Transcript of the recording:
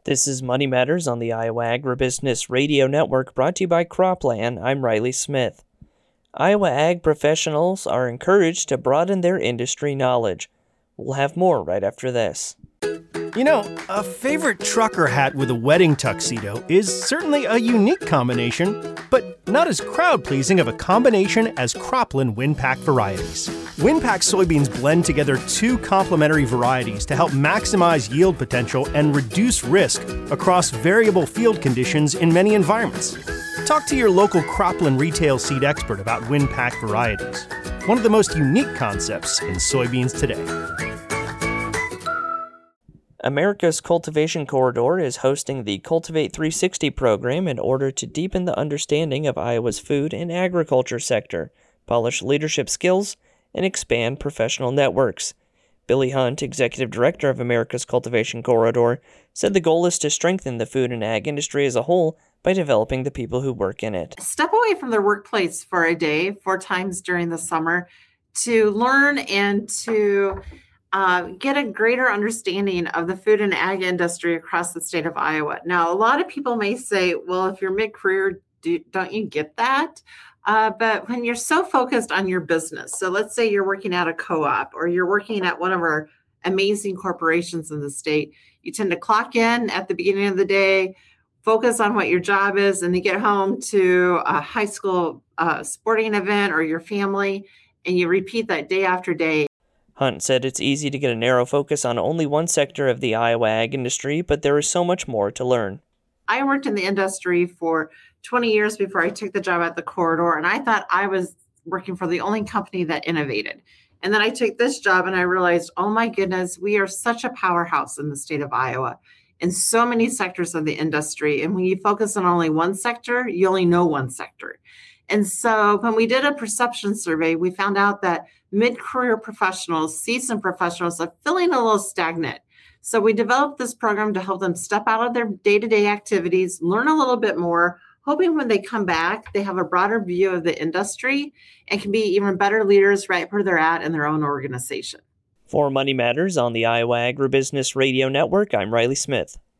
This is Money Matters on the Iowa Agribusiness Radio Network, brought to you by Croplan. I'm Riley Smith. Iowa ag professionals are encouraged to broaden their industry knowledge. We'll have more right after this. You know, a favorite trucker hat with a wedding tuxedo is certainly a unique combination, but not as crowd-pleasing of a combination as Croplan WinPak varieties. WinPak soybeans blend together two complementary varieties to help maximize yield potential and reduce risk across variable field conditions in many environments. Talk to your local Croplan retail seed expert about WinPak varieties, one of the most unique concepts in soybeans today. America's Cultivation Corridor is hosting the Cultivate 360 program in order to deepen the understanding of Iowa's food and agriculture sector, polish leadership skills, and expand professional networks. Billy Hunt, Executive Director of America's Cultivation Corridor, said the goal is to strengthen the food and ag industry as a whole by developing the people who work in it. Step away from their workplace for a day, 4 times during the summer, to learn and to get a greater understanding of the food and ag industry across the state of Iowa. Now, a lot of people may say, well, if you're mid-career, don't you get that? But when you're so focused on your business, so let's say you're working at a co-op or you're working at one of our amazing corporations in the state, you tend to clock in at the beginning of the day, focus on what your job is, and then get home to a high school sporting event or your family, and you repeat that day after day. Hunt said it's easy to get a narrow focus on only one sector of the Iowa ag industry, but there is so much more to learn. I worked in the industry for 20 years before I took the job at the corridor, and I thought I was working for the only company that innovated. And then I took this job and I realized, oh my goodness, we are such a powerhouse in the state of Iowa in so many sectors of the industry. And when you focus on only one sector, you only know one sector. And so when we did a perception survey, we found out that mid-career professionals, seasoned professionals, are feeling a little stagnant. So we developed this program to help them step out of their day-to-day activities, learn a little bit more, hoping when they come back, they have a broader view of the industry and can be even better leaders right where they're at in their own organization. For Money Matters on the Iowa Agribusiness Radio Network, I'm Riley Smith.